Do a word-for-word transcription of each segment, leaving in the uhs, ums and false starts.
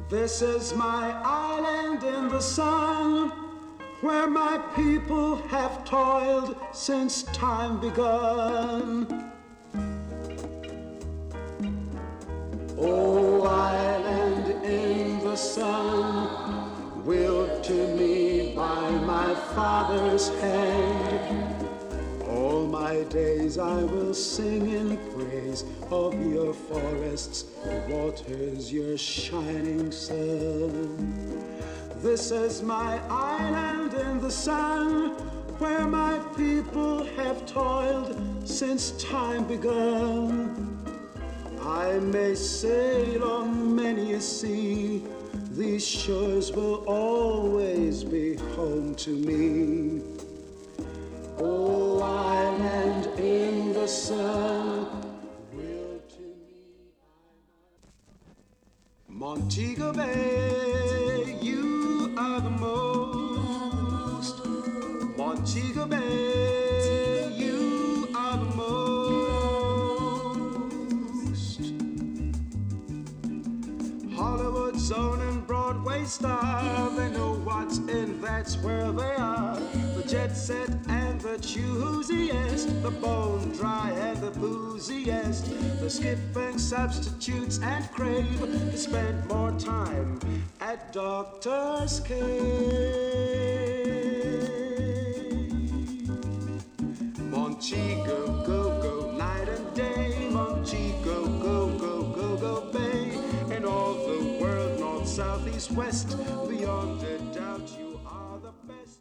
This is my island in the sun, where my people have toiled since time begun. O island in the sun, willed to me by my father's hand, all my days I will sing in praise of your forests, waters, your shining sun. This is my island in the sun, where my people have toiled since time begun. I may sail on many a sea, these shores will always be home to me. Oh, island in the sun, will to me Montego Bay, you are the most. Montego Bay, you are the most. Hollywood zone and Broadway star, they know what's in, that's where they are. The jet set and the choosiest, the bone dry and the booziest, the skipping substitutes and crave to spend more time at Doctor's Cave. Montego, go, go, night and day, Montego, go, go, go, go, Bay, and all the world, north, south, east, west, beyond a doubt you are the best.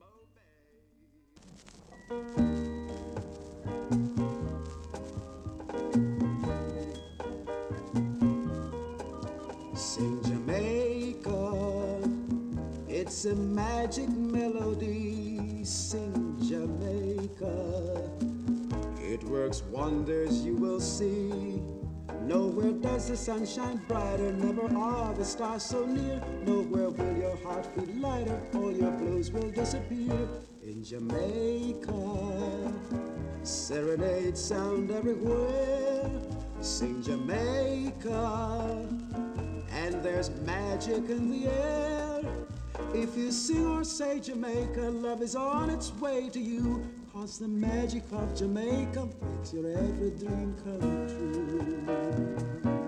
Sing Jamaica, it's a magic melody. Sing Jamaica, it works wonders, you will see. Nowhere does the sun shine brighter, never are the stars so near. Nowhere will your heart beat lighter, all your blues will disappear. In Jamaica, serenades sound everywhere. Sing Jamaica, and there's magic in the air. If you sing or say Jamaica, love is on its way to you, 'cause the magic of Jamaica makes your every dream come true.